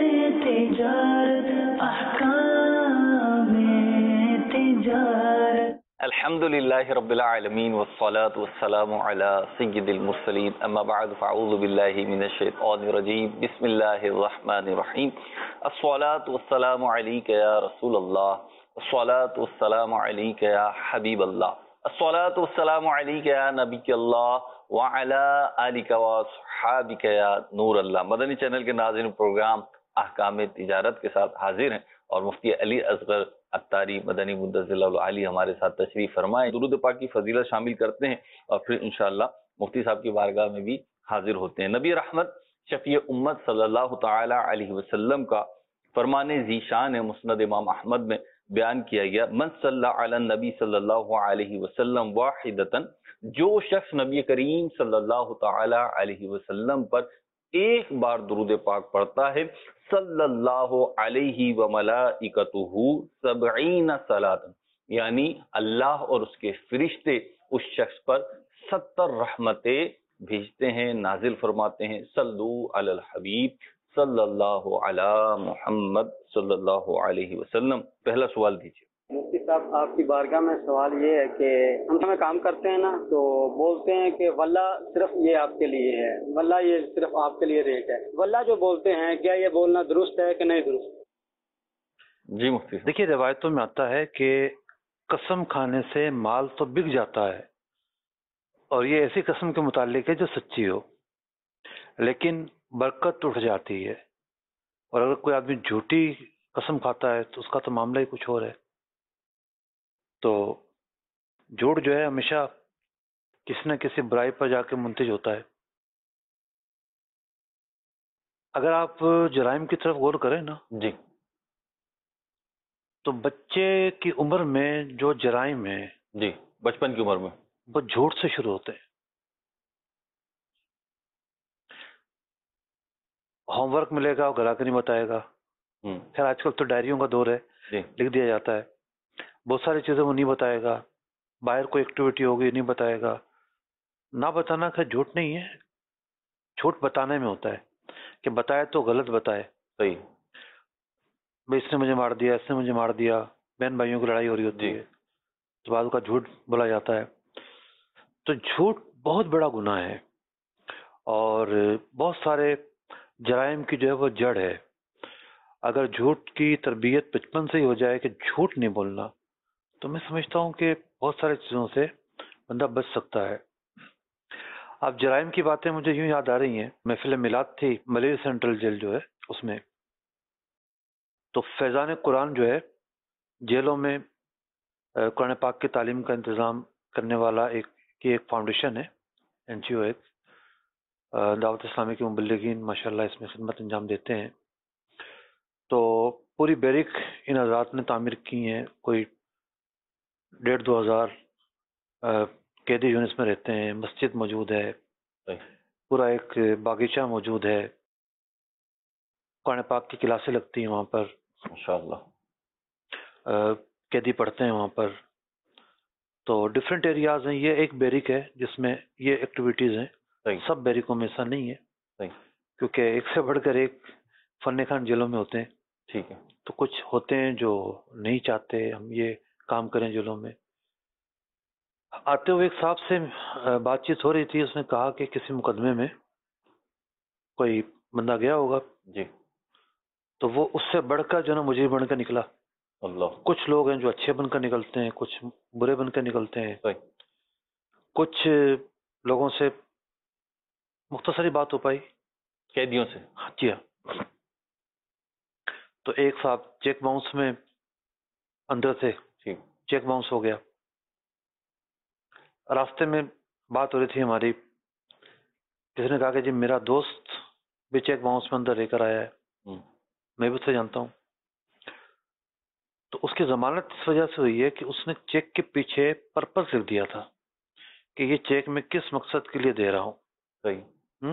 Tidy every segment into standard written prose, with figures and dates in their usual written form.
تجارت احکام تجارت. الحمد للہ رب العالمین والصلاة والسلام علی سید المرسلین اما بعد فاعوذ باللہ من الشیطان الرجیم بسم اللہ الرحمن الرحیم. الصلاة والسلام علیک یا رسول اللہ، الصلاة والسلام علیک یا حبیب اللہ، الصلاة والسلام علیک یا نبی اللہ وعلی آلک واصحابک یا نور اللہ. مدنی چینل کے ناظرین، پروگرام احکام تجارت کے ساتھ حاضر ہیں اور مفتی علی اصغر عطاری مدنی مدظل العالی ہمارے ساتھ تشریف فرمائے. درود پاک کی فضیلت شامل کرتے ہیں اور پھر انشاءاللہ مفتی صاحب کی بارگاہ میں بھی حاضر ہوتے ہیں. نبی رحمت شفیع امت صلی اللہ تعالی علیہ وسلم کا فرمان ذیشان ہے، مسند امام احمد میں بیان کیا گیا، من صلی علی النبی صلی اللہ علیہ وسلم واحدتاً، جو شخص نبی کریم صلی اللہ تعالی علیہ وسلم پر ایک بار درود پاک پڑھتا ہے، صلی اللہ علیہ وملائکتہ 70 صلاۃ، یعنی اللہ اور اس کے فرشتے اس شخص پر 70 رحمتیں بھیجتے ہیں، نازل فرماتے ہیں. صلو علی الحبیب صلی اللہ علی محمد صلی اللہ علیہ وسلم. پہلا سوال دیجیے. مفتی صاحب، آپ کی بارگاہ میں سوال یہ ہے کہ ہم ہمیں کام کرتے ہیں نا، تو بولتے ہیں کہ واللہ صرف یہ آپ کے لیے ہے، واللہ یہ صرف آپ کے لیے ریٹ ہے. واللہ جو بولتے ہیں، کیا یہ بولنا درست ہے کہ نہیں درست؟ جی مفتی صاحب. دیکھیے، روایتوں میں آتا ہے کہ قسم کھانے سے مال تو بک جاتا ہے، اور یہ ایسی قسم کے متعلق ہے جو سچی ہو، لیکن برکت اٹھ جاتی ہے. اور اگر کوئی آدمی جھوٹی قسم کھاتا ہے تو اس کا تو معاملہ ہی کچھ اور ہے. تو جھوٹ جو ہے ہمیشہ کسی نہ کسی برائی پر جا کے منتج ہوتا ہے. اگر آپ جرائم کی طرف غور کریں نا، جی تو بچے کی عمر میں جو جرائم ہیں جی بچپن کی عمر میں وہ جھوٹ سے شروع ہوتے ہیں. ہوم ورک ملے گا، وہ گھر آ کے نہیں بتائے گا. خیر آج کل تو ڈائریوں کا دور ہے، جی لکھ دیا جاتا ہے. بہت ساری چیزیں وہ نہیں بتائے گا. باہر کوئی ایکٹیویٹی ہوگی نہیں بتائے گا. نہ بتانا خیر جھوٹ نہیں ہے، جھوٹ بتانے میں ہوتا ہے کہ بتائے تو غلط بتائے. صحیح. بھائی اس نے مجھے مار دیا، اس نے مجھے مار دیا، بہن بھائیوں کی لڑائی ہو رہی ہوتی ہے تو بعض کا جھوٹ بولا جاتا ہے. تو جھوٹ بہت بڑا گناہ ہے اور بہت سارے جرائم کی جو ہے وہ جڑ ہے. اگر جھوٹ کی تربیت بچپن سے ہی ہو جائے کہ جھوٹ نہیں بولنا، تو میں سمجھتا ہوں کہ بہت ساری چیزوں سے بندہ بچ سکتا ہے. اب جرائم کی باتیں مجھے یوں یاد آ رہی ہیں، محفل میلاد تھی ملیری سینٹرل جیل جو ہے اس میں، تو فیضان قرآن جو ہے جیلوں میں قرآن پاک کی تعلیم کا انتظام کرنے والا ایک فاؤنڈیشن ہے، این جی او. ایک دعوت اسلامی کے مبلغین ماشاءاللہ اس میں خدمت انجام دیتے ہیں. تو پوری بیرک ان حضرات نے تعمیر کی ہیں. کوئی 1,500-2,000 قیدی یونٹس میں رہتے ہیں. مسجد موجود ہے، پورا ایک باغیچہ موجود ہے، قرآن پاک کی کلاسیں لگتی ہیں وہاں پر، ماشاءاللہ. قیدی پڑھتے ہیں وہاں پر. تو ڈفرینٹ ایریاز ہیں. یہ ایک بیرک ہے جس میں یہ ایکٹیویٹیز ہیں. سب بیرکوں میں ایسا نہیں ہے، کیونکہ ایک سے بڑھ کر ایک فن خان جیلوں میں ہوتے ہیں. ٹھیک ہے. تو کچھ ہوتے ہیں جو نہیں چاہتے ہم یہ کام کریں جیلوں میں. آتے ہوئے ایک صاحب سے بات چیت ہو رہی تھی، اس نے کہا کہ کسی مقدمے میں کوئی بندہ گیا ہوگا جی، تو وہ اس سے بڑھ کر جو نا مجرم بن کر نکلا. اللہ. کچھ لوگ ہیں جو اچھے بن کر نکلتے ہیں، کچھ برے بن کر نکلتے ہیں. کچھ لوگوں سے مختصری بات ہو پائی، قیدیوں سے. جی ہاں. تو ایک صاحب چیک باؤنس میں اندر تھے، چیک باؤنس ہو گیا. راستے میں بات ہو رہی تھی ہماری، کسی نے کہا کہ جی میرا دوست بھی چیک باؤنس میں اندر رہ کر آیا ہے، میں بھی اسے جانتا ہوں. تو اس کی ضمانت اس وجہ سے ہوئی ہے کہ اس نے چیک کے پیچھے پرپس لکھ دیا تھا کہ یہ چیک میں کس مقصد کے لیے دے رہا ہوں. صحیح.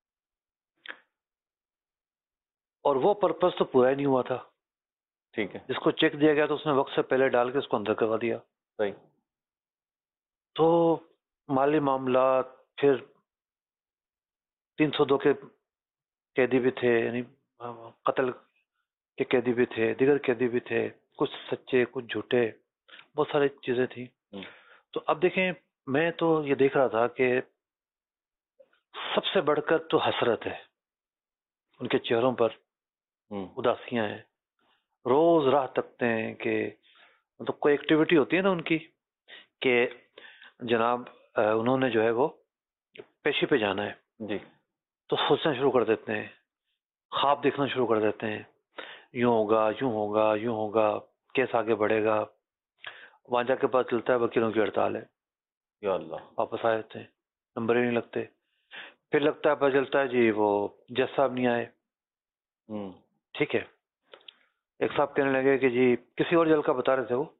اور وہ پرپس تو پورا ہی نہیں ہوا تھا. ٹھیک ہے. جس کو چیک دیا گیا تو اس نے وقت سے پہلے ڈال کے اس کو اندر کروا دیا. صحیح. تو مالی معاملات، پھر 302 کے قیدی بھی تھے، یعنی قتل کے قیدی بھی تھے، دیگر قیدی بھی تھے، کچھ سچے کچھ جھوٹے، بہت ساری چیزیں تھیں. تو اب دیکھیں میں تو یہ دیکھ رہا تھا کہ سب سے بڑھ کر تو حسرت ہے، ان کے چہروں پر اداسیاں ہیں، روز راہ تکتے ہیں کہ مطلب کوئی ایکٹیویٹی ہوتی ہے نا ان کی کہ جناب انہوں نے جو ہے وہ پیشی پہ جانا ہے جی تو سوچنا شروع کر دیتے ہیں، خواب دیکھنا شروع کر دیتے ہیں، یوں ہوگا یوں ہوگا یوں ہوگا، کیس آگے بڑھے گا. وہاں جا کے پتہ چلتا ہے وکیلوں کی ہڑتال ہے، یا اللہ. واپس آ جاتے ہیں، نمبر ہی نہیں لگتے. پھر لگتا ہے پتہ چلتا ہے جی وہ جج صاحب نہیں آئے. ٹھیک ہے، ایک صاحب کہنے لگے کہ جی کسی اور جل کا بتا رہے تھے وہ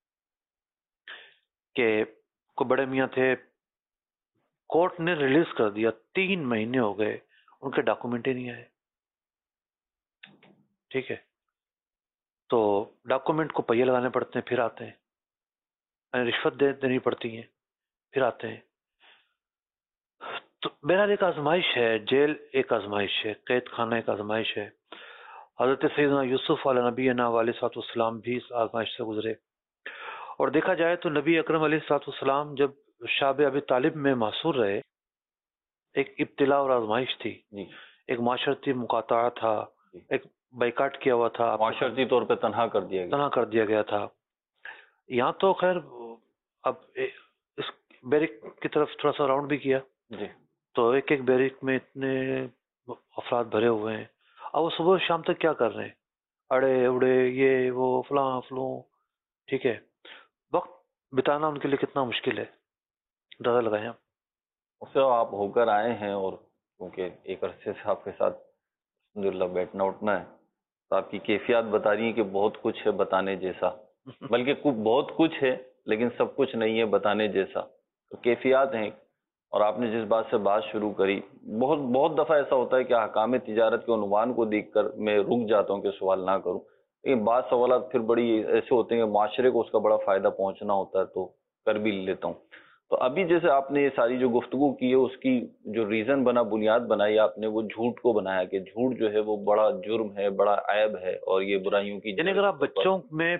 کہ کوئی بڑے میاں تھے، کورٹ نے ریلیز کر دیا، 3 مہینے ہو گئے ان کے ڈاکومنٹ ہی نہیں آئے. ٹھیک ہے، تو ڈاکومنٹ کو پہیے لگانے پڑتے ہیں، پھر آتے ہیں، یعنی رشوت دینی پڑتی ہیں، پھر آتے ہیں. تو بہرحال ایک آزمائش ہے، جیل ایک آزمائش ہے، قید خانہ ایک آزمائش ہے. حضرت سیدنا یوسف علیہ نبینا علیہ الصلوۃ والسلام بھی اس آزمائش سے گزرے. اور دیکھا جائے تو نبی اکرم علیہ الصلوۃ والسلام جب شاب ابی طالب میں محصور رہے، ایک ابتلا اور آزمائش تھی، ایک معاشرتی مقاطعہ تھا، ایک بائیکاٹ کیا ہوا تھا، معاشرتی طور پہ تنہا کر دیا گیا تھا. یہاں تو خیر اب اس بیرک کی طرف تھوڑا سا راؤنڈ بھی کیا جی. تو ایک ایک بیرک میں اتنے افراد بھرے ہوئے ہیں. اب وہ صبح شام تک کیا کر رہے ہیں، اڑے اڑے یہ وہ فلاں فلوں. ٹھیک ہے، وقت بتانا ان کے لیے کتنا مشکل ہے، اندازہ لگائیں آپ. اس سے آپ ہو کر آئے ہیں، اور کیونکہ ایک عرصے سے آپ کے ساتھ الحمدللہ بیٹھنا اٹھنا ہے، تو آپ کی کیفیات بتا رہی ہیں کہ بہت کچھ ہے بتانے جیسا، بلکہ بہت کچھ ہے لیکن سب کچھ نہیں ہے بتانے جیسا. تو کیفیات ہیں. اور آپ نے جس بات سے بات شروع کری، بہت دفعہ ایسا ہوتا ہے کہ حکام تجارت کے عنوان کو دیکھ کر میں رک جاتا ہوں کہ سوال نہ کروں، لیکن بعض سوالات پھر بڑی ایسے ہوتے ہیں کہ معاشرے کو اس کا بڑا فائدہ پہنچنا ہوتا ہے تو کر بھی لیتا ہوں. تو ابھی جیسے آپ نے یہ ساری جو گفتگو کی ہے اس کی جو ریزن بنا، بنیاد بنائی آپ نے، وہ جھوٹ کو بنایا کہ جھوٹ جو ہے وہ بڑا جرم ہے، بڑا عیب ہے، اور یہ برائیوں کی یعنی اگر آپ بچوں میں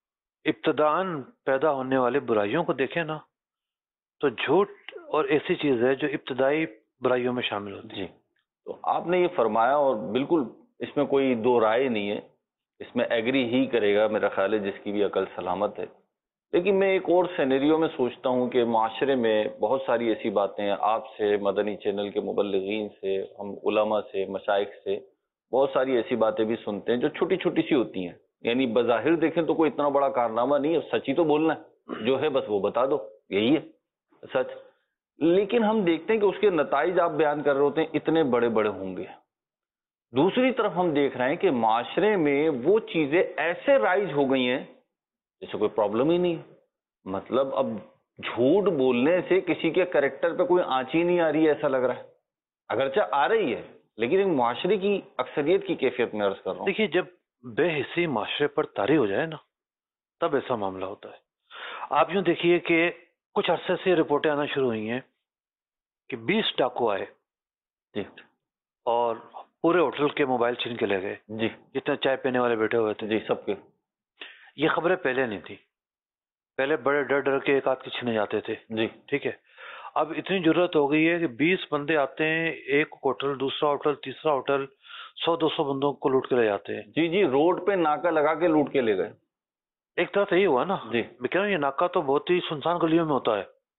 ابتداً پیدا ہونے والے برائیوں کو دیکھیں نا تو جھوٹ اور ایسی چیز ہے جو ابتدائی برائیوں میں شامل ہوتی ہے. جی. تو آپ نے یہ فرمایا اور بالکل اس میں کوئی دو رائے نہیں ہے، اس میں ایگری ہی کرے گا میرا خیال ہے جس کی بھی عقل سلامت ہے. لیکن میں ایک اور سینیریو میں سوچتا ہوں کہ معاشرے میں بہت ساری ایسی باتیں ہیں، آپ سے، مدنی چینل کے مبلغین سے، ہم علماء سے، مشائخ سے بہت ساری ایسی باتیں بھی سنتے ہیں جو چھوٹی چھوٹی سی ہوتی ہیں، یعنی بظاہر دیکھیں تو کوئی اتنا بڑا کارنامہ نہیں ہے، سچ ہی تو بولنا ہے، جو ہے بس وہ بتا دو، یہی ہے سچ. لیکن ہم دیکھتے ہیں کہ اس کے نتائج آپ بیان کر رہے ہوتے ہیں اتنے بڑے بڑے ہوں گے. دوسری طرف ہم دیکھ رہے ہیں کہ معاشرے میں وہ چیزیں ایسے رائج ہو گئی ہیں جیسے کوئی پرابلم ہی نہیں ہے. مطلب اب جھوٹ بولنے سے کسی کے کریکٹر پہ کوئی آنچ ہی نہیں آ رہی ہے، ایسا لگ رہا ہے، اگرچہ آ رہی ہے لیکن ایک معاشرے کی اکثریت کی کیفیت میں عرض کر رہا ہوں. دیکھیے جب بے حسی معاشرے پر طاری ہو جائے نا تب ایسا معاملہ ہوتا ہے. آپ یوں دیکھیے کہ کچھ عرصے سے رپورٹیں آنا شروع ہوئی ہیں کہ 20 ڈاکو آئے جی اور پورے ہوٹل کے موبائل چھین کے لے گئے، جی جتنے چائے پینے والے بیٹھے ہوئے تھے. جی سب کے. یہ خبریں پہلے نہیں تھی، پہلے بڑے ڈر ڈر کے ایک آدھ کے چھینے جاتے تھے. جی ٹھیک ہے، اب اتنی ضرورت ہو گئی ہے کہ 20 بندے آتے ہیں، ایک ہوٹل دوسرا ہوٹل تیسرا ہوٹل، 100-200 بندوں کو لوٹ کے لے جاتے ہیں. جی جی روڈ پہ ناکا لگا کے لوٹ کے لے گئے. ایک طرح سے یہ ہوا نا، جی میں کہہ رہا ہوں یہ ناکہ تو بہت ہی سنسان گلیوں میں ہوتا ہے،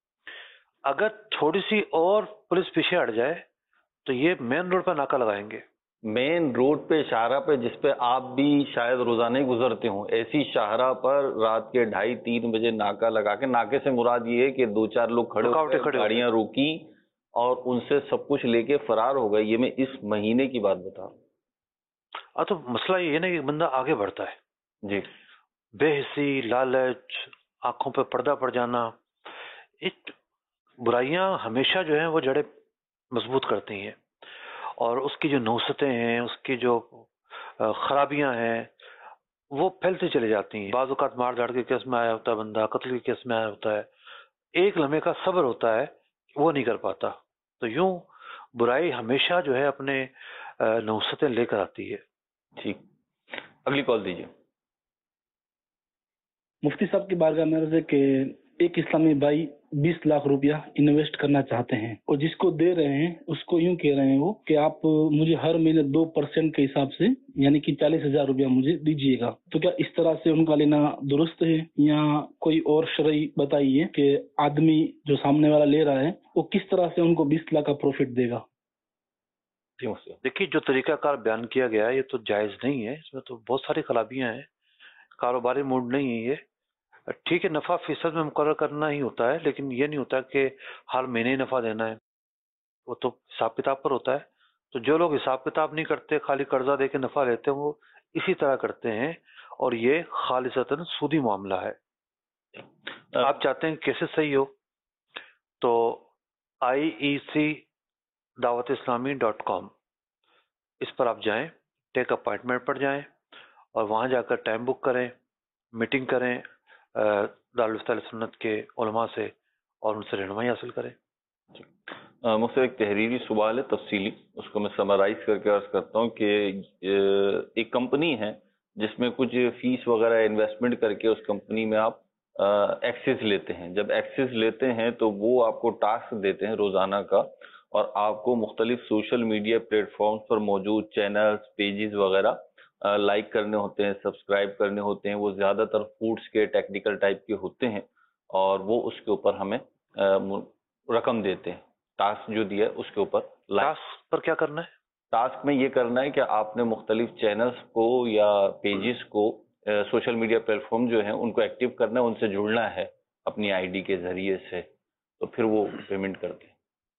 اگر تھوڑی سی اور پولیس پیچھے ہٹ جائے تو یہ مین روڈ پہ ناکہ لگائیں گے. مین روڈ پہ شاہراہ پہ جس پہ آپ بھی شاید روزانہ ہی گزرتے ہوں، ایسی شاہراہ پر رات کے 2:30-3 بجے ناکہ لگا کے، ناکے سے مراد یہ ہے کہ 2-4 لوگ کھڑے ہو گئے، گاڑیاں روکی اور ان سے سب کچھ لے کے فرار ہو گئے. یہ میں اس مہینے کی بات بتا رہا ہوں. تو مسئلہ یہ ہے نا کہ بندہ آگے بڑھتا ہے، جی بے حسی، لالچ، آنکھوں پہ پردہ پڑ جانا، ایک برائیاں ہمیشہ جو ہیں وہ جڑیں مضبوط کرتی ہیں، اور اس کی جو نوستیں ہیں، اس کی جو خرابیاں ہیں وہ پھیلتی چلی جاتی ہیں. بعض اوقات مار دھاڑ کے کیس میں آیا ہوتا ہے بندہ، قتل کے کیس میں آیا ہوتا ہے، ایک لمحے کا صبر ہوتا ہے وہ نہیں کر پاتا. تو یوں برائی ہمیشہ جو ہے اپنے نوستیں لے کر آتی ہے. ٹھیک, اگلی کال دیجیے. مفتی صاحب کی بارگاہ میں عرض ہے کہ ایک اسلامی بھائی 20 لاکھ روپیہ انویسٹ کرنا چاہتے ہیں اور جس کو دے رہے ہیں اس کو یوں کہہ رہے ہیں وہ کہ آپ مجھے ہر مہینے 2% کے حساب سے یعنی کہ 40,000 روپیہ مجھے دیجیے گا. تو کیا اس طرح سے ان کا لینا درست ہے یا کوئی اور شرعی بتائیے کہ آدمی جو سامنے والا لے رہا ہے وہ کس طرح سے ان کو 20 لاکھ کا پروفٹ دے گا؟ دیکھیے جو طریقہ کار بیان کیا گیا ہے یہ تو جائز نہیں ہے, اس میں تو بہت ساری خرابیاں ہیں, کاروباری موڈ نہیں ہے یہ. ٹھیک ہے نفع فیصد میں مقرر کرنا ہی ہوتا ہے, لیکن یہ نہیں ہوتا کہ ہر مہینے ہی نفع دینا ہے, وہ تو حساب کتاب پر ہوتا ہے. تو جو لوگ حساب کتاب نہیں کرتے خالی قرضہ دے کے نفع لیتے ہیں وہ اسی طرح کرتے ہیں, اور یہ خالصتاً سودی معاملہ ہے. آپ چاہتے ہیں کیسے صحیح ہو تو iecdawatIslami.com اس پر آپ جائیں, ٹیک اپائنٹمنٹ پر جائیں اور وہاں جا کر ٹائم بک کریں, میٹنگ کریں دارالفتہ سنت کے علماء سے اور ان سے رہنمائی حاصل کریں. مجھ سے ایک تحریری سوال ہے تفصیلی, اس کو میں سمرائز کر کے عرض کرتا ہوں کہ ایک کمپنی ہے جس میں کچھ فیس وغیرہ انویسٹمنٹ کر کے اس کمپنی میں آپ ایکسیس لیتے ہیں. جب ایکسیس لیتے ہیں تو وہ آپ کو ٹاسک دیتے ہیں روزانہ کا, اور آپ کو مختلف سوشل میڈیا پلیٹ فارمز پر موجود چینلز پیجز وغیرہ لائک کرنے ہوتے ہیں, سبسکرائب کرنے ہوتے ہیں. وہ زیادہ تر فوڈز کے ٹیکنیکل ٹائپ کے ہوتے ہیں اور وہ اس کے اوپر ہمیں رقم دیتے ہیں. ٹاسک جو دیا ہے اس کے اوپر ٹاسک پر کیا کرنا ہے؟ ٹاسک میں یہ کرنا ہے کہ آپ نے مختلف چینلز کو یا پیجز کو سوشل میڈیا پلیٹ فارم جو ہیں ان کو ایکٹیو کرنا ہے, ان سے جڑنا ہے اپنی آئی ڈی کے ذریعے سے, تو پھر وہ پیمنٹ کرتے ہیں.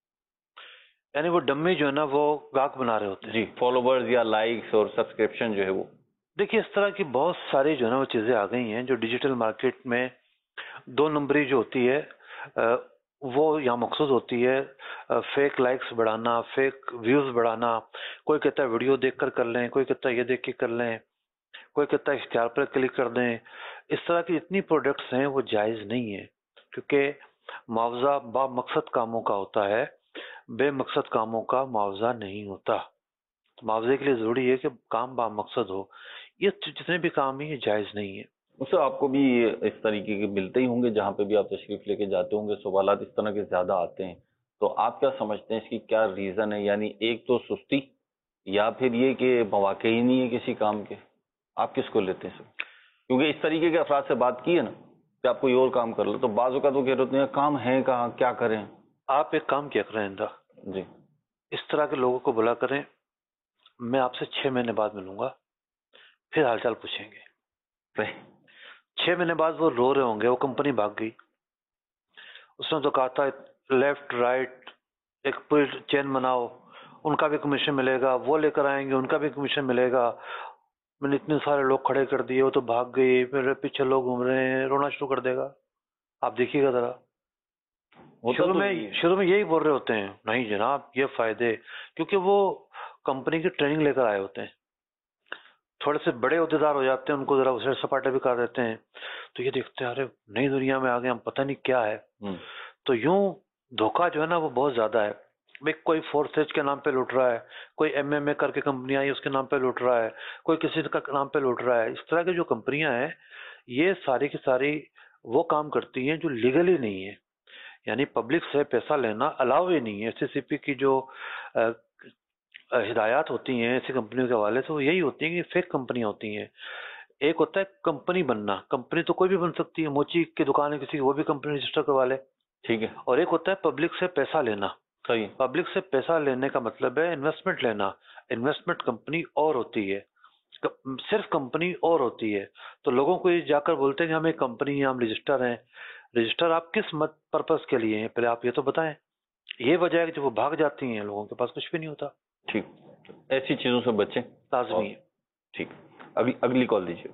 یعنی وہ ڈمی جو ہے نا وہ گاہک بنا رہے ہوتے ہیں. جی, فالوورز یا لائکس اور سبسکرپشن جو ہے وہ. دیکھیے اس طرح کی بہت ساری جو ہے نا وہ چیزیں آ گئی ہیں جو ڈیجیٹل مارکیٹ میں 2 نمبری جو ہوتی ہے وہ یہاں مقصود ہوتی ہے. فیک لائکس بڑھانا, فیک ویوز بڑھانا. کوئی کہتا ہے ویڈیو دیکھ کر لیں, کوئی کہتا ہے یہ دیکھ کے کر لیں, کوئی کہتا ہے اشتہار پر کلک کر دیں. اس طرح کی جتنی پروڈکٹس ہیں وہ جائز نہیں ہیں, کیونکہ معاوضہ با مقصد کاموں کا ہوتا ہے, بے مقصد کاموں کا معاوضہ نہیں ہوتا. معاوضے کے لیے ضروری ہے کہ کام با مقصد ہو. یہ جتنے بھی کام ہیں یہ جائز نہیں ہے. اس سے آپ کو بھی اس طریقے کے ملتے ہی ہوں گے, جہاں پہ بھی آپ تشریف لے کے جاتے ہوں گے سوالات اس طرح کے زیادہ آتے ہیں. تو آپ کیا سمجھتے ہیں اس کی کیا ریزن ہے؟ یعنی ایک تو سستی, یا پھر یہ کہ مواقع ہی نہیں ہے کسی کام کے. آپ کس کو لیتے ہیں سر؟ کیونکہ اس طریقے کے افراد سے بات کی ہے نا کہ آپ کوئی اور کام کر لو, تو بعض اوقات وہ کہہ رہے ہوتے ہیں کام ہے کہاں, کیا کریں. آپ ایک کام کیا کریں اندہ جی, اس طرح کے لوگوں کو بلا کریں, میں آپ سے 6 مہینے بعد ملوں گا, پھر حال چال پوچھیں گے. 6 مہینے بعد وہ رو رہے ہوں گے وہ کمپنی بھاگ گئی, اس نے تو کہا تھا لیفٹ رائٹ ایک پوری چین بناؤ, ان کا بھی کمیشن ملے گا, وہ لے کر آئیں گے ان کا بھی کمیشن ملے گا. میں نے اتنے سارے لوگ کھڑے کر دیے, وہ تو بھاگ گئی, میرے پیچھے لوگ گھوم رہے ہیں, رونا شروع کر دے گا. آپ دیکھیے گا ذرا, شروع میں یہی بول رہے ہوتے ہیں نہیں جناب یہ فائدے, کیونکہ وہ کمپنی کی ٹریننگ لے کر آئے ہوتے ہیں. تھوڑے سے بڑے عہدیدار ہو جاتے ہیں, ان کو ذرا اسے سپاٹے بھی کر دیتے ہیں, تو یہ دیکھتے ہیں ارے نئی دنیا میں آ گئے ہم, پتہ نہیں کیا ہے. تو یوں دھوکہ جو ہے نا وہ بہت زیادہ ہے. کوئی فورس ایج کے نام پہ لوٹ رہا ہے, کوئی ایم ایم اے کر کے کمپنی آئی اس کے نام پہ لوٹ رہا ہے, کوئی کسی کا نام پہ لوٹ رہا ہے. اس طرح کی جو کمپنیاں ہیں یہ ساری کی ساری وہ کام کرتی ہیں جو لیگلی نہیں ہے, یعنی پبلک سے پیسہ لینا الاؤ ہی نہیں ہے. SCCP کی جو ہدایات ہوتی ہیں ایسی کمپنیوں کے حوالے سے وہ یہی ہوتی ہیں کہ فیک کمپنیاں ہوتی ہیں. ایک ہوتا ہے کمپنی بننا, کمپنی تو کوئی بھی بن سکتی ہے, موچی کی دکان ہے کسی کی وہ بھی کمپنی رجسٹر کروا لے, ٹھیک ہے. اور ایک ہوتا ہے پبلک سے پیسہ لینا. پبلک سے پیسہ لینے کا مطلب ہے انویسٹمنٹ لینا. انویسٹمنٹ کمپنی اور ہوتی ہے, صرف کمپنی اور ہوتی ہے. تو لوگوں کو یہ جا کر بولتے ہیں کہ ہم ایک کمپنی ہیں, ہم رجسٹر ہیں. رجسٹر آپ کس پرپز کے لیے ہیں پہلے آپ یہ تو بتائیں. یہ وجہ ہے کہ جب وہ بھاگ جاتی ہیں لوگوں کے پاس کچھ بھی نہیں ہوتا. ٹھیک, ایسی چیزوں سے بچیں, لازمی ہے. ٹھیک, اگلی کال دیجیے.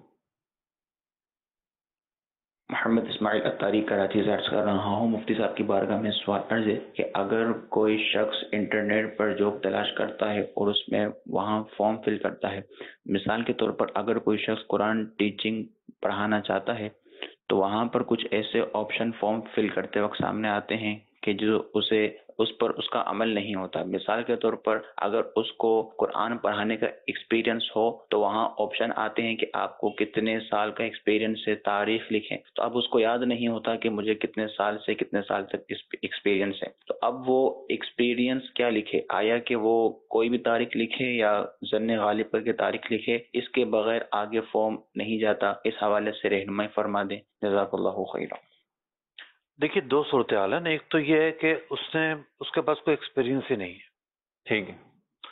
محمد اسماعیل اتاری کراچی سے عرض کر رہا ہوں. مفتی صاحب کی بارگاہ میں سوال عرض ہے کہ اگر کوئی شخص انٹرنیٹ پر جاب تلاش کرتا ہے اور اس میں وہاں فارم فل کرتا ہے, مثال کے طور پر اگر کوئی شخص قرآن ٹیچنگ پڑھانا چاہتا ہے تو وہاں پر کچھ ایسے آپشن فارم فل کرتے وقت سامنے آتے ہیں کہ جو اسے اس پر اس کا عمل نہیں ہوتا. مثال کے طور پر اگر اس کو قرآن پڑھانے کا ایکسپیرینس ہو تو وہاں آپشن آتے ہیں کہ آپ کو کتنے سال کا ایکسپیرینس ہے، تاریخ لکھیں. تو اب اس کو یاد نہیں ہوتا کہ مجھے کتنے سال سے کتنے سال تک ایکسپیرینس ہے. تو اب وہ ایکسپیرینس کیا لکھے؟ آیا کہ وہ کوئی بھی تاریخ لکھے یا ظن غالب پر کے تاریخ لکھے؟ اس کے بغیر آگے فارم نہیں جاتا. اس حوالے سے رہنمائی فرما دیں. جزاک اللہ خیرا. دیکھیے دو صورتحال ہیں. ایک تو یہ ہے کہ اس کے پاس کوئی ایکسپیرینس ہی نہیں ہے. ٹھیک ہے.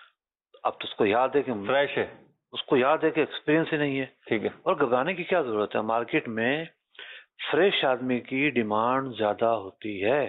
اب تو اس کو یاد ہے کہ فریش ہے. اس کو یاد ہے کہ ایکسپیرینس ہی نہیں ہے. ٹھیک ہے. اور گھبرانے کی کیا ضرورت ہے؟ مارکیٹ میں فریش آدمی کی ڈیمانڈ زیادہ ہوتی ہے.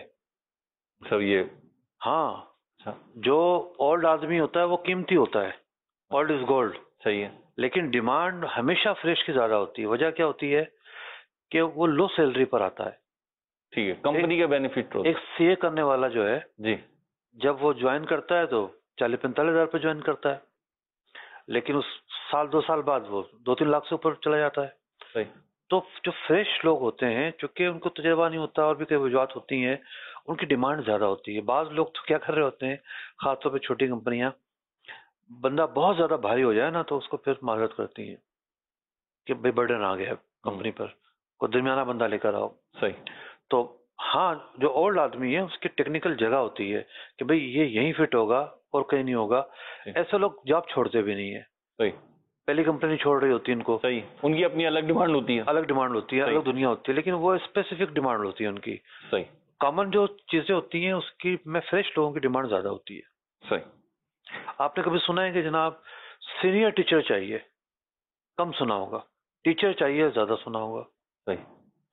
سر یہ ہاں، اچھا جو اولڈ آدمی ہوتا ہے وہ قیمتی ہوتا ہے. Old is gold. صحیح ہے. لیکن ڈیمانڈ ہمیشہ فریش کی زیادہ ہوتی ہے. وجہ کیا ہوتی ہے کہ وہ لو سیلری پر آتا ہے. ٹھیک ہے. کمپنی کا بینیفٹ. ایک سی اے کرنے والا جو ہے جی، جب وہ جوائن کرتا ہے تو 40-45 ہزار پہ جوائن کرتا ہے، لیکن اس سال 2 سال بعد وہ 2-3 لاکھ سے اوپر چلا جاتا ہے. صحیح. تو جو فریش لوگ ہوتے ہیں چونکہ ان کو تجربہ نہیں ہوتا اور بھی کئی وجوہات ہوتی ہیں، ان کی ڈیمانڈ زیادہ ہوتی ہے. بعض لوگ تو کیا کر رہے ہوتے ہیں، خاص طور پہ چھوٹی کمپنیاں، بندہ بہت زیادہ بھاری ہو جائے نا تو اس کو پھر معذرت کرتی ہیں کہ بھائی برڈن آ گیا کمپنی پر، کوئی درمیانہ بندہ لے کر آؤ. صحیح. تو ہاں، جو اولڈ آدمی ہے اس کی ٹیکنیکل جگہ ہوتی ہے کہ بھئی یہ یہیں فٹ ہوگا اور کہیں نہیں ہوگا. ایسے لوگ جاب چھوڑتے بھی نہیں ہیں. صحیح. پہلی کمپنی چھوڑ رہی ہوتی ہے ان کو. صحیح. ان کی اپنی الگ ڈیمانڈ ہوتی ہے. الگ ڈیمانڈ ہوتی ہے، صحیح. الگ دنیا ہوتی ہے، لیکن وہ اسپیسیفک ڈیمانڈ ہوتی ہے ان کی. صحیح. کامن جو چیزیں ہوتی ہیں اس کی میں فریش لوگوں کی ڈیمانڈ زیادہ ہوتی ہے. صحیح. آپ نے کبھی سنا ہے کہ جناب سینئر ٹیچر چاہیے؟ کم سنا ہوگا. ٹیچر چاہیے زیادہ سنا ہوگا. صحیح.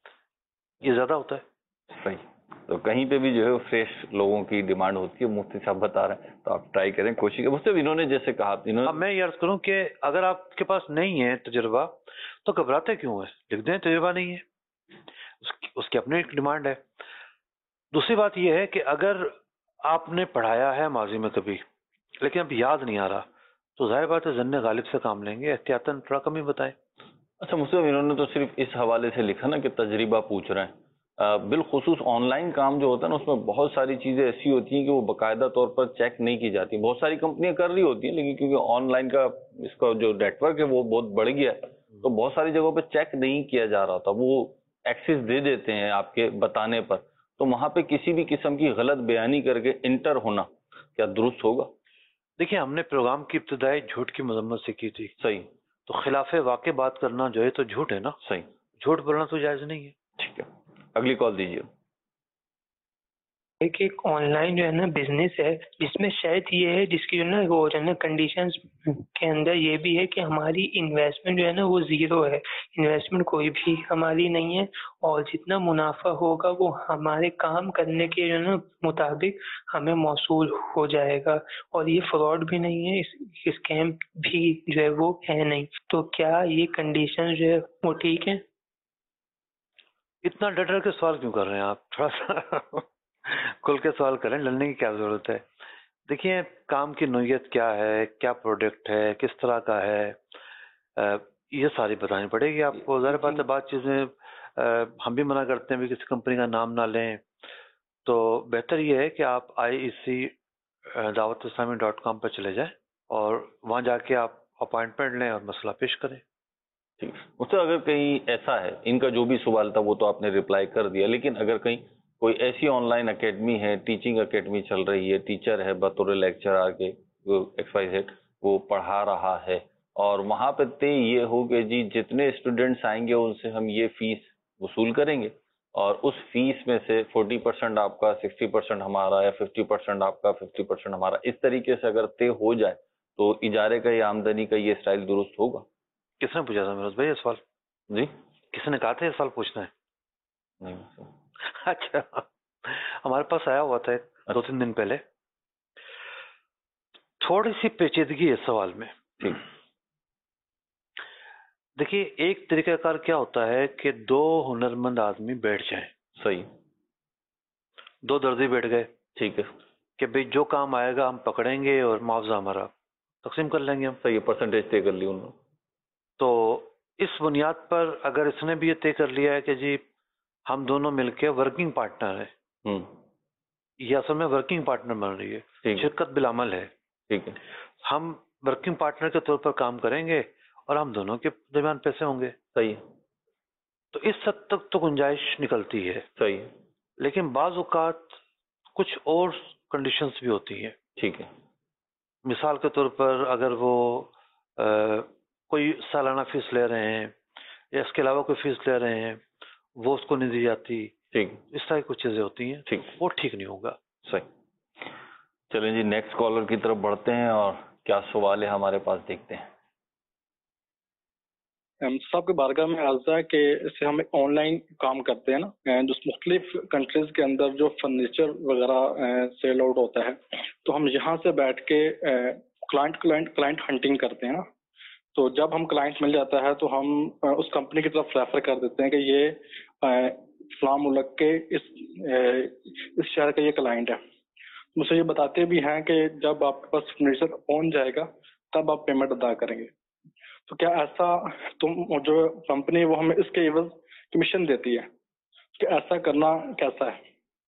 یہ زیادہ ہوتا ہے. صحیح. تو کہیں پہ بھی جو ہے فریش لوگوں کی ڈیمانڈ ہوتی ہے. مفتی صاحب بتا رہے ہیں تو آپ ٹرائی کریں، کوشش کریں. مجھ سے انہوں نے جیسے کہا، اب میں یہ عرض کروں کہ اگر آپ کے پاس نہیں ہے تجربہ تو گھبراتے کیوں ہیں؟ لکھ دیں تجربہ نہیں ہے، اس کی اپنی ایک ڈیمانڈ ہے. دوسری بات یہ ہے کہ اگر آپ نے پڑھایا ہے ماضی میں کبھی لیکن اب یاد نہیں آ رہا تو ظاہر بات ہے ظن غالب سے کام لیں گے. احتیاطاً تھوڑا کم ہی بتائیں. اچھا مسلم، انہوں نے تو صرف اس حوالے سے لکھا نا کہ تجربہ پوچھ رہے ہیں. بالخصوص آن لائن کام جو ہوتا ہے نا اس میں بہت ساری چیزیں ایسی ہوتی ہیں کہ وہ باقاعدہ طور پر چیک نہیں کی جاتی. بہت ساری کمپنیاں کر رہی ہوتی ہیں لیکن کیونکہ آن لائن کا اس کا جو نیٹ ورک ہے وہ بہت بڑھ گیا ہے تو بہت ساری جگہوں پہ چیک نہیں کیا جا رہا تھا. وہ ایکسس دے دیتے ہیں آپ کے بتانے پر، تو وہاں پہ کسی بھی قسم کی غلط بیانی کر کے انٹر ہونا کیا درست ہوگا؟ دیکھیں ہم نے پروگرام کی ابتدائی جھوٹ کی مذمت سے کی تھی. صحیح. تو خلاف واقع بات کرنا جو ہے تو جھوٹ ہے نا. صحیح. جھوٹ بولنا تو جائز نہیں ہے. ٹھیک ہے. اگلی کال دیجیے. ایک آن لائن جو ہے نا بزنس ہے جس میں شاید یہ ہے جس کی جو ہے نا وہ جو ہے نا کنڈیشنز کے اندر یہ بھی ہے کہ ہماری انویسٹمنٹ جو ہے نا وہ زیرو ہے. انویسٹمنٹ کوئی بھی ہماری نہیں ہے اور جتنا منافع ہوگا وہ ہمارے کام کرنے کے جو ہے نا مطابق ہمیں موصول ہو جائے گا اور یہ فراڈ بھی نہیں ہے، اسکیم بھی جو ہے وہ ہے نہیں. تو کیا یہ کنڈیشن جو ہے وہ ٹھیک ہے؟ اتنا ڈر ڈر کے سوال کیوں کر رہے ہیں آپ؟ تھوڑا سا کھل کے سوال کریں، لڑنے کی کیا ضرورت ہے؟ دیکھیے کام کی نوعیت کیا ہے، کیا پروڈکٹ ہے، کس طرح کا ہے، یہ ساری بتانی پڑے گی آپ کو. ظاہر بات ہے بعض چیزیں ہم بھی منع کرتے ہیں بھی کسی کمپنی کا نام نہ لیں. تو بہتر یہ ہے کہ آپ IEC-dawat-islami.com پر چلے جائیں اور وہاں جا کے آپ اپوائنٹمنٹ لیں اور مسئلہ پیش کریں. ٹھیک. اس سے اگر کہیں ایسا ہے، ان کا جو بھی سوال تھا وہ تو آپ نے رپلائی کر دیا، لیکن اگر کہیں کوئی ایسی آن لائن اکیڈمی ہے، ٹیچنگ اکیڈمی چل رہی ہے، ٹیچر ہے بطور لیکچرر کے XYZ وہ پڑھا رہا ہے اور وہاں پہ طے یہ ہو کہ جی جتنے اسٹوڈنٹس آئیں گے ان سے ہم یہ فیس وصول کریں گے اور اس فیس میں سے 40% آپ کا، 60% ہمارا، یا 50% آپ کا، 50% ہمارا، اس طریقے سے اگر طے ہو جائے تو اجارے کا یا آمدنی کا یہ اسٹائل درست ہوگا؟ کس نے پوچھا تھا میرے بھائی یہ سوال؟ جی کس نے کہا تھا یہ سوال پوچھنا ہے؟ نہیں. اچھا ہمارے پاس آیا ہوا تھا 2-3 دن پہلے. تھوڑی سی پیچیدگی ہے سوال میں. ٹھیک. دیکھیے ایک طریقہ کار کیا ہوتا ہے کہ 2 ہنرمند آدمی بیٹھ جائیں. صحیح. 2 درزی بیٹھ گئے. ٹھیک ہے. کہ بھئی جو کام آئے گا ہم پکڑیں گے اور معاوضہ ہمارا تقسیم کر لیں گے ہم. صحیح. پرسنٹیج طے کر لی انہوں نے. تو اس بنیاد پر اگر اس نے بھی یہ طے کر لیا ہے کہ جی ہم دونوں مل کے ورکنگ پارٹنر ہیں، ये असल में वर्किंग पार्टनर बन रही है, ठीक है, शिरकत बिलामल है। ठीक है, हम वर्किंग पार्टनर के तौर पर काम करेंगे और हम दोनों के दरमियान पैसे होंगे। सही है, तो इस हद तक तो गुंजाइश निकलती है, सही है, लेकिन बाज औकात कुछ और कंडीशंस भी होती हैं। ठीक है, मिसाल के तौर पर अगर वो कोई सालाना फीस ले रहे हैं या इसके अलावा कोई फीस ले रहे हैं, वो उसको नहीं दी जाती, ठीक, इस तरह की कुछ चीजें होती हैं, ठीक, वो ठीक नहीं होगा। सही। चलें जी, नेक्स्ट कॉलर की तरफ बढ़ते हैं और क्या सवाल है हमारे पास, देखते हैं। साहब के बारगाह में अर्जा है कि इससे हम ऑनलाइन काम करते हैं ना, जो मुख्तलिफ कंट्रीज के अंदर जो फर्नीचर वगैरह सेल आउट होता है, तो हम यहाँ से बैठ के क्लाइंट हंटिंग करते हैं ना। तो जब हम क्लाइंट मिल जाता है तो हम उस कंपनी की तरफ रेफर कर देते हैं कि ये फलां मुल्क के इस शहर का ये क्लाइंट है। मुझे ये बताते भी हैं कि जब आपके पास फर्नीचर पहुंच जाएगा तब आप पेमेंट अदा करेंगे। तो क्या ऐसा जो कंपनी वो हमें इसके एवज कमीशन देती है, कि ऐसा करना कैसा है?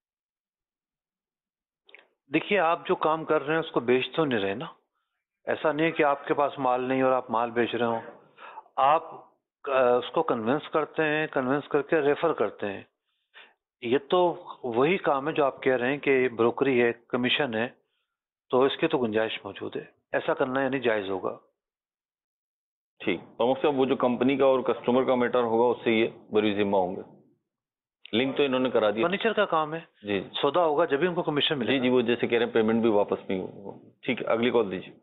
देखिए, आप जो काम कर रहे हैं उसको बेच तो नहीं रहे ना। ऐसा नहीं है कि आपके पास माल नहीं और आप माल बेच रहे हो। आप उसको कन्विंस करते हैं, कन्विंस करके रेफर करते हैं। ये तो वही काम है जो आप कह रहे हैं कि ब्रोकरी है, कमीशन है, तो इसकी तो गुंजाइश मौजूद है। ऐसा करना यानी जायज होगा। ठीक, प्रमुख साहब, वो जो कंपनी का और कस्टमर का मैटर होगा उससे ये बरी जिम्मा होंगे। लिंक तो इन्होंने करा दिया, फर्नीचर का काम है जी, सौदा होगा जब भी उनको कमीशन मिलेगा। जी जी, वो जैसे कह रहे हैं पेमेंट भी वापस नहीं होगा। ठीक है, अगली कॉल दीजिए।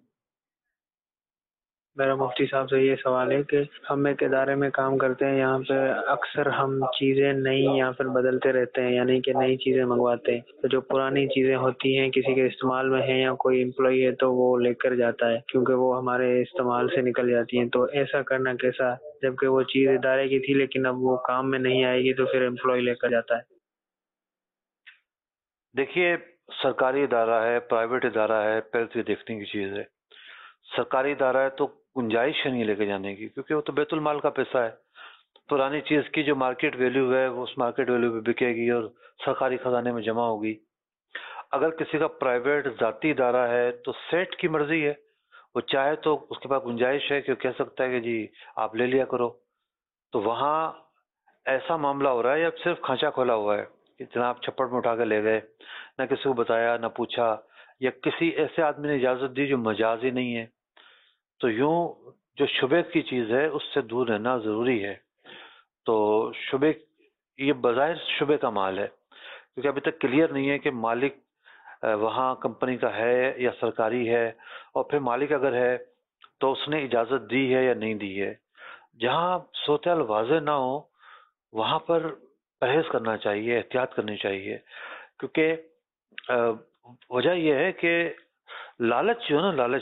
मेरा मुफ्ती साहब से ये सवाल है कि हम एक इदारे में काम करते हैं, यहाँ पे अक्सर हम चीज़ें नई या फिर बदलते रहते हैं, यानी कि नई चीज़ें मंगवाते हैं। तो जो पुरानी चीज़ें होती हैं किसी के इस्तेमाल में है या कोई एम्प्लॉई है तो वो लेकर जाता है, क्योंकि वो हमारे इस्तेमाल से निकल जाती हैं। तो ऐसा करना कैसा, जबकि वो चीज़ इदारे की थी लेकिन अब वो काम में नहीं आएगी तो फिर एम्प्लॉय लेकर जाता है। देखिए, सरकारी इदारा है, प्राइवेट इदारा है, पहले तो ये देखने की चीज़ है। सरकारी इदारा है तो गुंजाइश है नहीं लेके जाने की, क्योंकि वो तो बैतुल माल का पैसा है। पुरानी चीज़ की जो मार्केट वैल्यू है वो उस मार्केट वैल्यू पे बिकेगी और सरकारी खजाने में जमा होगी। अगर किसी का प्राइवेट ज़ाती इदारा है तो सेठ की मर्जी है, वो चाहे तो उसके पास गुंजाइश है कि वो कह सकता है कि जी आप ले लिया करो। तो वहाँ ऐसा मामला हो रहा है या सिर्फ खांचा खोला हुआ है कि जनाब छप्पड़ में उठा के ले गए, ना किसी को बताया ना पूछा, या किसी ऐसे आदमी ने इजाज़त दी जो मजाज ही नहीं है। तो यूं जो शुबे की चीज़ है उससे दूर रहना ज़रूरी है। तो शुबे, ये बज़ाहिर शुबे का माल है, क्योंकि अभी तक क्लियर नहीं है कि मालिक वहाँ कंपनी का है या सरकारी है, और फिर मालिक अगर है तो उसने इजाज़त दी है या नहीं दी है। जहाँ सूरत-ए-हाल वाज़ेह ना हो वहाँ पर परहेज करना चाहिए, एहतियात करनी चाहिए, क्योंकि वजह यह है कि लालच जो है ना, लालच,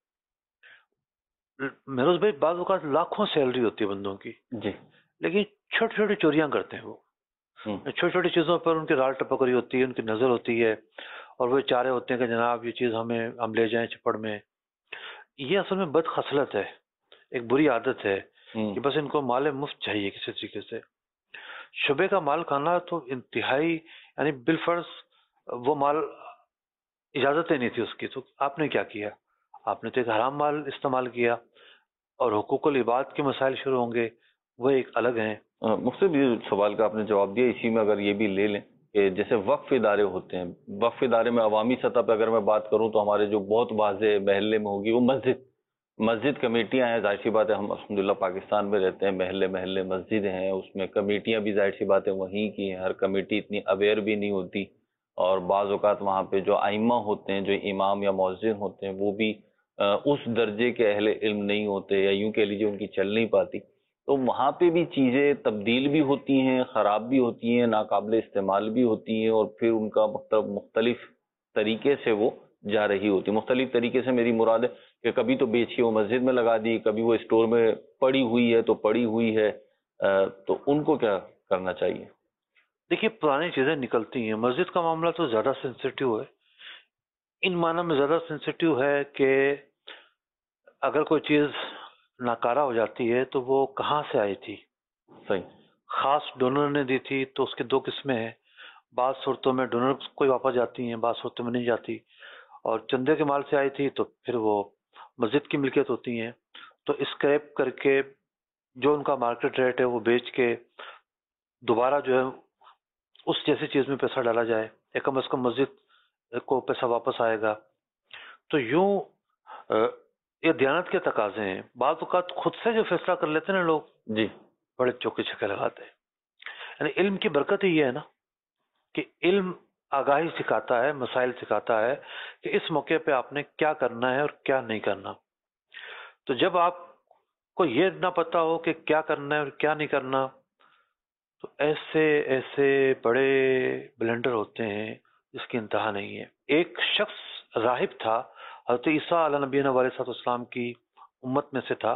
मेरोज भाई, बाज़ औक़ात लाखों सैलरी होती है बंदों की जी, लेकिन छोटी छोटी चोरियां करते हैं वो। छोटी छोटी चीज़ों पर उनकी राल टपक रही होती है, उनकी नज़र होती है, और वो चाह रहे होते हैं कि जनाब ये चीज़ हम ले जाएं छप्पड़ में। ये असल में बदखसलत है, एक बुरी आदत है कि बस इनको माल मुफ्त चाहिए किसी तरीके से। शुबे का माल खाना तो इंतहाई, यानी बिलफर्ज वो माल इजाज़त ही नहीं थी उसकी, तो आपने क्या किया? आपने तो एक हराम माल इस्तेमाल किया, और हुकूकुल इबाद के मसाइल शुरू होंगे, वो एक अलग हैं। मुफ्ती, ये सवाल का आपने जवाब दिया। इसी में अगर ये भी ले लें कि जैसे वक्फ इदारे होते हैं, वक्फ इदारे में अवामी सतह पर अगर मैं बात करूं तो हमारे जो बहुत वाज़ेह महल्ले में होगी वो मस्जिद कमेटियां हैं। जाहिर सी बात है, हम अल्हम्दुलिल्लाह पाकिस्तान में रहते हैं, महल्ले महल्ले मस्जिद हैं, उसमें कमेटियां भी जाहिर सी बात है वहीं की हैं। हर कमेटी इतनी अवेयर भी नहीं होती, और बाज़ औक़ात वहाँ पे जो आइम्मा होते हैं, जो इमाम या मुअज्जिन होते हैं, वो भी उस दर्जे के अहले इल्म नहीं होते, या यूं कह लीजिए उनकी चल नहीं पाती। तो वहाँ पे भी चीज़ें तब्दील भी होती हैं, ख़राब भी होती हैं, नाकाबिल इस्तेमाल भी होती हैं, और फिर उनका मतलब मुख्तलिफ तरीके से वो जा रही होती है। मुख्तलिफ तरीके से मेरी मुराद है कि कभी तो बेच के वो मस्जिद में लगा दी, कभी वो स्टोर में पड़ी हुई है तो पड़ी हुई है। तो उनको क्या करना चाहिए? देखिए, पुरानी चीज़ें निकलती हैं। मस्जिद का मामला तो ज़्यादा सेंसिटिव है, इन माना में ज़्यादा सेंसिटिव है कि अगर कोई चीज़ नाकारा हो जाती है तो वो कहाँ से आई थी। सही, ख़ास डोनर ने दी थी तो उसकी दो किस्में हैं, بعض صورتوں میں ڈونر کوئی واپس جاتی ہیں، بعض صورتوں میں نہیں جاتی، اور چندے کے مال سے آئی تھی تو پھر وہ مسجد کی ملکیت ہوتی ہیں، تو اسکریپ کر کے جو ان کا مارکیٹ ریٹ ہے وہ بیچ کے دوبارہ جو ہے اس جیسی چیز میں پیسہ ڈالا جائے، یا کم از کم مسجد کو پیسہ واپس آئے گا. تو یوں یہ دیانت کے تقاضے ہیں. بعض اوقات خود سے جو فیصلہ کر لیتے ہیں نا لوگ، جی بڑے چوکے چھکے لگاتے ہیں. یعنی علم کی برکت ہی یہ ہے نا کہ علم آگاہی سکھاتا ہے، مسائل سکھاتا ہے کہ اس موقع پہ آپ نے کیا کرنا ہے اور کیا نہیں کرنا. تو جب آپ کو یہ نہ پتا ہو کہ کیا کرنا ہے اور کیا نہیں کرنا، تو ایسے ایسے بڑے بلنڈر ہوتے ہیں جس کی انتہا نہیں ہے. ایک شخص راہب تھا، حضرت عیسیٰ علیہ نبینا علیہ السلام کی امت میں سے تھا.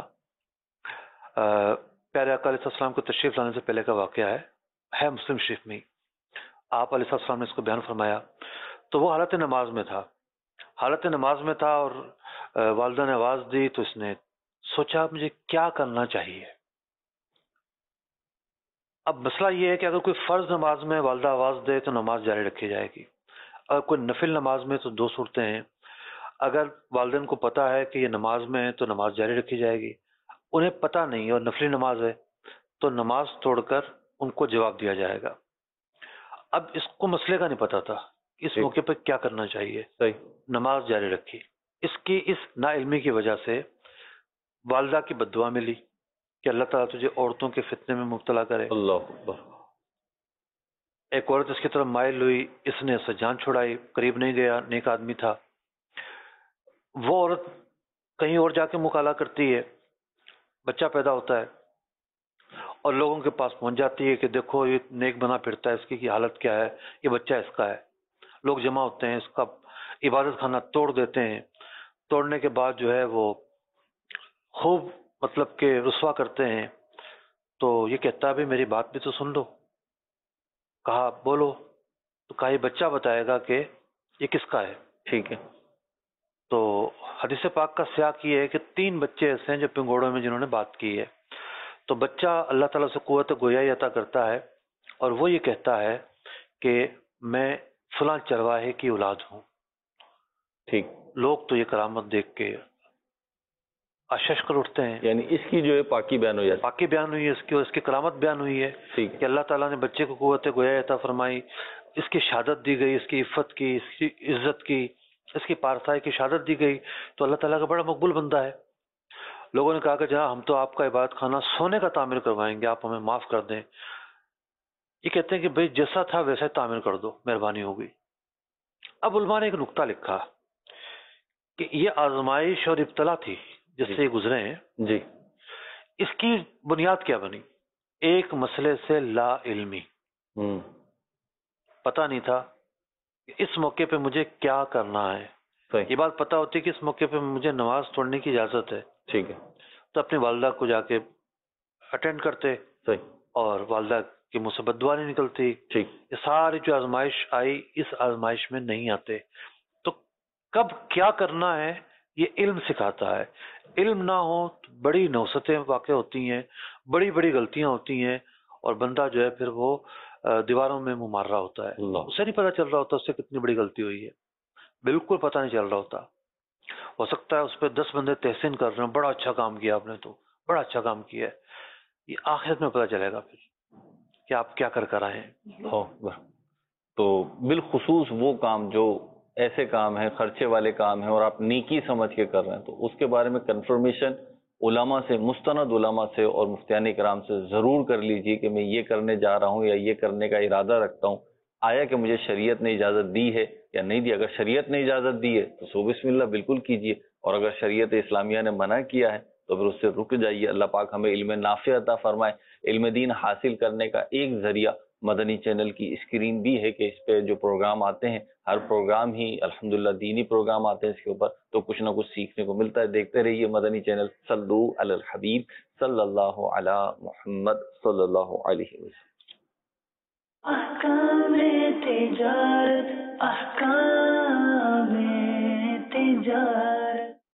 پیارے آقا علیہ السلام کو تشریف لانے سے پہلے کا واقعہ ہے مسلم شریف میں. آپ علیہ السلام نے اس کو بیان فرمایا. تو وہ حالت نماز میں تھا اور والدہ نے آواز دی تو اس نے سوچا مجھے کیا کرنا چاہیے. اب مسئلہ یہ ہے کہ اگر کوئی فرض نماز میں والدہ آواز دے تو نماز جاری رکھی جائے گی. اگر کوئی نفل نماز میں تو دو صورتیں ہیں. اگر والدین کو پتا ہے کہ یہ نماز میں ہے تو نماز جاری رکھی جائے گی. انہیں پتہ نہیں اور نفلی نماز ہے تو نماز توڑ کر ان کو جواب دیا جائے گا. اب اس کو مسئلے کا نہیں پتا تھا اس موقع پہ کیا کرنا چاہیے. صحیح. نماز جاری رکھی. اس نا علمی کی وجہ سے والدہ کی بد دعا ملی کہ اللہ تعالیٰ تجھے عورتوں کے فتنے میں مبتلا کرے. اللہ اکبر. ایک عورت اس کی طرف مائل ہوئی، اس نے اس سے جان چھڑائی، قریب نہیں گیا، نیک آدمی تھا. وہ عورت کہیں اور جا کے مکالہ کرتی ہے، بچہ پیدا ہوتا ہے اور لوگوں کے پاس پہنچ جاتی ہے کہ دیکھو یہ نیک بنا پھرتا ہے، اس کی حالت کیا ہے، یہ بچہ اس کا ہے. لوگ جمع ہوتے ہیں، اس کا عبادت خانہ توڑ دیتے ہیں. توڑنے کے بعد جو ہے وہ خوب مطلب کہ رسوا کرتے ہیں. تو یہ کہتا ہے بھی میری بات بھی تو سن لو. کہا بولو. تو کہا یہ بچہ بتائے گا کہ یہ کس کا ہے. ٹھیک ہے. تو حدیث پاک کا سیاق یہ ہے کہ 3 بچے ایسے ہیں جو پنگوڑوں میں جنہوں نے بات کی ہے. تو بچہ اللہ تعالیٰ سے قوت گویائی عطا کرتا ہے اور وہ یہ کہتا ہے کہ میں فلاں چرواہے کی اولاد ہوں. ٹھیک. لوگ تو یہ کرامت دیکھ کے اشش کر اٹھتے ہیں. یعنی اس کی جو ہے پاکی بیان ہو جاتی ہے. پاکی بیان ہوئی ہے اس کی، اور اس کی کرامت بیان ہوئی ہے کہ اللہ تعالیٰ نے بچے کو قوت گویائی عطا فرمائی، اس کی شہادت دی گئی، اس کی عفت کی، اس کی عزت کی، اس کی پارسائی کی شہادت دی گئی. تو اللہ تعالیٰ کا بڑا مقبول بندہ ہے. لوگوں نے کہا کہ جہاں ہم تو آپ کا عبادت خانہ سونے کا تعمیر کروائیں گے، آپ ہمیں معاف کر دیں. یہ کہتے ہیں کہ بھئی جیسا تھا ویسا تعمیر کر دو، مہربانی ہوگی. اب علماء نے ایک نقطہ لکھا کہ یہ آزمائش اور ابتلا تھی جس سے یہ گزرے ہیں. جی. اس کی بنیاد کیا بنی؟ ایک مسئلے سے لا علمی. پتہ نہیں تھا کہ اس موقع پہ مجھے کیا کرنا ہے. یہ بات پتہ ہوتی کہ اس موقع پہ مجھے نماز توڑنے کی اجازت ہے. ٹھیک ہے. تو اپنی والدہ کو جا کے اٹینڈ کرتے. صحیح. اور والدہ کی منہ سے بد دعا نہیں نکلتی. ٹھیک. یہ ساری جو آزمائش آئی اس آزمائش میں نہیں آتے. تو کب کیا کرنا ہے یہ علم سکھاتا ہے. علم نہ ہو تو بڑی نوستیں واقع ہوتی ہیں، بڑی بڑی غلطیاں ہوتی ہیں، اور بندہ جو ہے پھر وہ دیواروں میں منہ مار رہا ہوتا ہے. اسے نہیں پتہ چل رہا ہوتا اس سے کتنی بڑی غلطی ہوئی ہے. بالکل پتہ نہیں چل رہا ہوتا. ہو سکتا ہے اس پہ 10 بندے تحسین کر رہے ہیں، بڑا اچھا کام کیا آپ نے، تو بڑا اچھا کام کیا ہے. یہ آخرت میں پتہ چلے گا پھر کہ آپ کیا کر آئے ہیں. تو بالخصوص وہ کام جو ایسے کام ہیں، خرچے والے کام ہیں، اور آپ نیکی سمجھ کے کر رہے ہیں، تو اس کے بارے میں کنفرمیشن علماء سے، مستند علماء سے اور مفتیان کرام سے ضرور کر لیجیے کہ میں یہ کرنے جا رہا ہوں یا یہ کرنے کا ارادہ رکھتا ہوں. آیا کہ مجھے شریعت نے اجازت دی ہے یا نہیں دی. اگر شریعت نے اجازت دی ہے تو سو بسم اللہ بالکل کیجیے، اور اگر شریعت اسلامیہ نے منع کیا ہے تو پھر اس سے رک جائیے. اللہ پاک ہمیں علم نافع عطا فرمائے. علم دین حاصل کرنے کا ایک ذریعہ مدنی چینل کی اسکرین بھی ہے کہ اس پہ جو پروگرام آتے ہیں، ہر پروگرام ہی الحمدللہ دینی پروگرام آتے ہیں اس کے اوپر، تو کچھ نہ کچھ سیکھنے کو ملتا ہے. دیکھتے رہیے مدنی چینل. صلو علی الحبیب صلی اللہ علی محمد صلی اللہ علیہ وسلم. احکام تجارت، احکام تجارت.